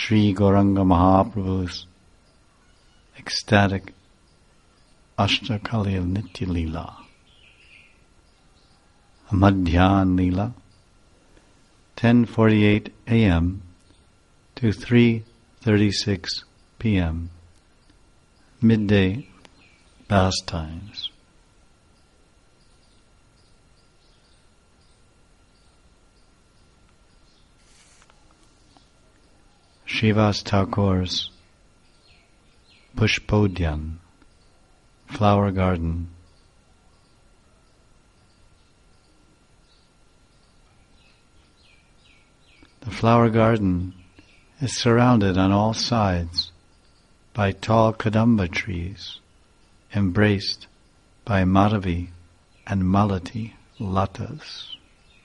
Sri Gauranga Mahaprabhu's ecstatic Ashtakali of Nitya Leela, Madhyan Leela, 10:48 a.m. to 3:36 p.m. midday pastimes. Srivas Thakur's Pushpodyan, flower garden. The flower garden is surrounded on all sides by tall kadamba trees, embraced by Madhavi and Malati latas.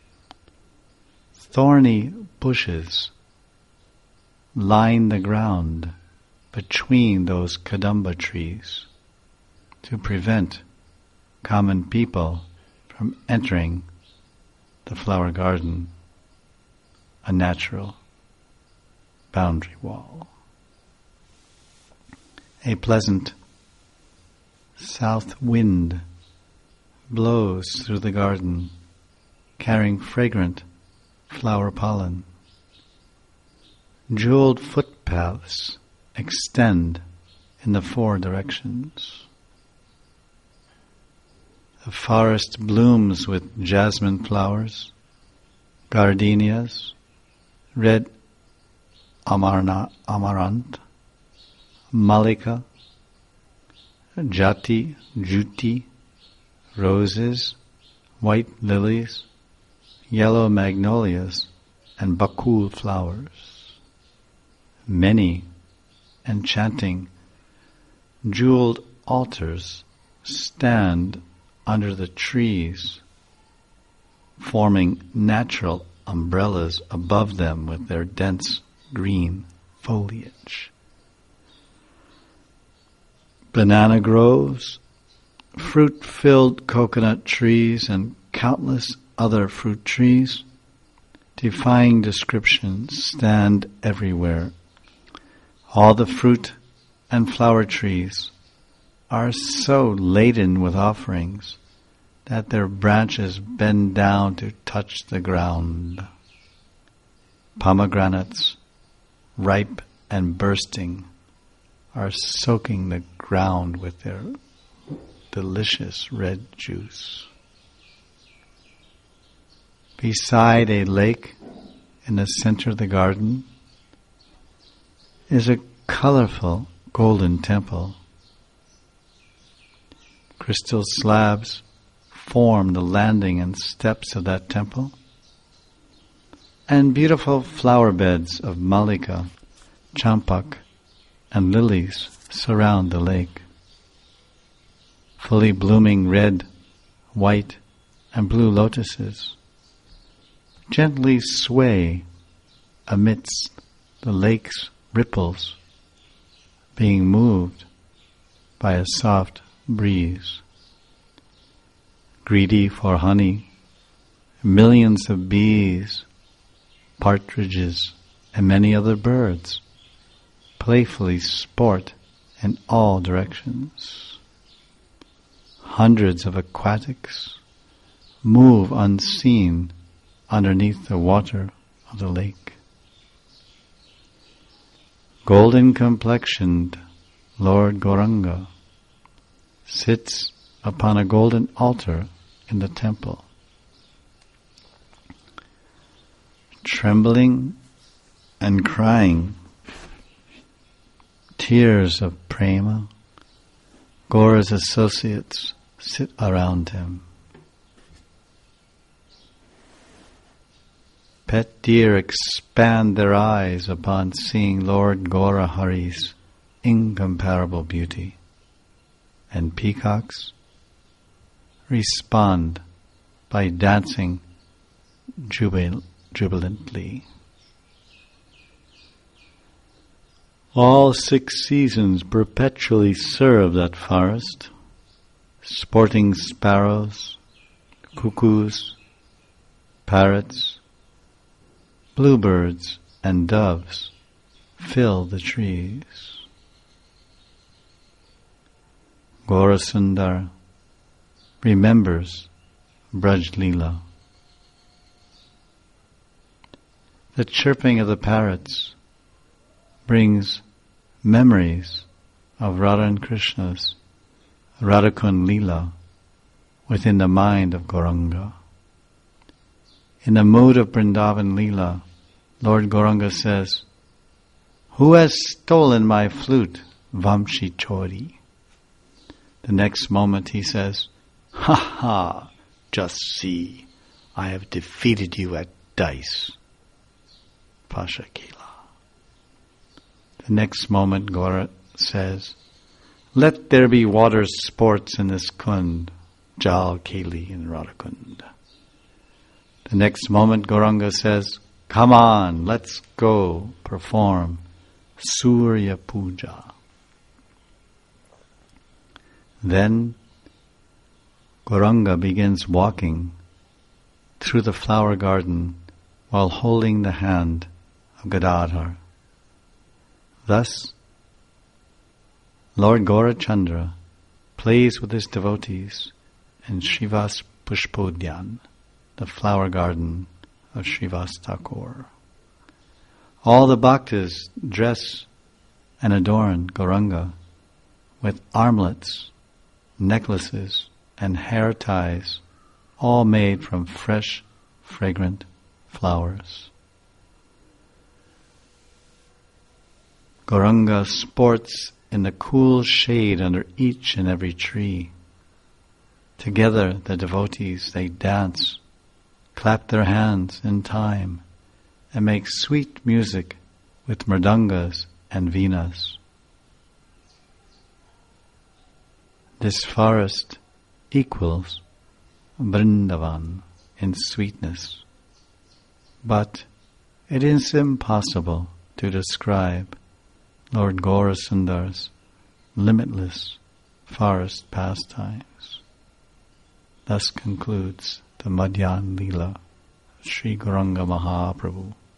Thorny bushes line the ground between those kadamba trees to prevent common people from entering the flower garden, a natural boundary wall. A pleasant south wind blows through the garden, carrying fragrant flower pollen. Jeweled footpaths extend in the four directions. The forest blooms with jasmine flowers, gardenias, red amaranth, malika, jati, juti, roses, white lilies, yellow magnolias, and bakul flowers. Many enchanting jeweled altars stand under the trees, forming natural umbrellas above them with their dense green foliage. Banana groves, fruit-filled coconut trees, and countless other fruit trees, defying description, stand everywhere. All the fruit and flower trees are so laden with offerings that their branches bend down to touch the ground. Pomegranates, ripe and bursting, are soaking the ground with their delicious red juice. Beside a lake in the center of the garden is a colorful golden temple. Crystal slabs form the landing and steps of that temple, and beautiful flower beds of malika, champak, and lilies surround the lake. Fully blooming red, white, and blue lotuses gently sway amidst the lake's ripples, being moved by a soft breeze. Greedy for honey, millions of bees, partridges, and many other birds playfully sport in all directions. Hundreds of aquatics move unseen underneath the water of the lake. Golden-complexioned Lord Gauranga sits upon a golden altar in the temple. Trembling and crying tears of prema, Gaura's associates sit around him. Pet deer expand their eyes upon seeing Lord Gaura Hari's incomparable beauty, and peacocks respond by dancing jubilantly. All 6 seasons perpetually serve that forest. Sporting sparrows, cuckoos, parrots, bluebirds, and doves fill the trees. Gaurasundar remembers Braj Leela. The chirping of the parrots brings memories of Radha and Krishna's Radhakund Leela within the mind of Gauranga. In the mood of Vrindavan Leela, Lord Gauranga says, "Who has stolen my flute, Vamshi Chori?" The next moment he says, "Ha ha, just see, I have defeated you at dice." Pasha Kela. The next moment Gaura says, "Let there be water sports in this kund, Jal Keli in Radhakund." The next moment Gauranga says, "Come on, let's go perform Surya Puja." Then Gauranga begins walking through the flower garden while holding the hand of Gadadhar. Thus, Lord Gaurachandra plays with his devotees in Srivas Pushpodyan, the flower garden of Srivas Thakur. All the bhaktas dress and adorn Gauranga with armlets, necklaces, and hair ties, all made from fresh, fragrant flowers. Gauranga sports in the cool shade under each and every tree. Together, the devotees, they dance, clap their hands in time, and make sweet music with mridangas and veenas. This forest equals Vrindavan in sweetness, but it is impossible to describe Lord Gaurasundar's limitless forest pastimes. Thus concludes the Madhyan Leela of Sri Gauranga Mahaprabhu.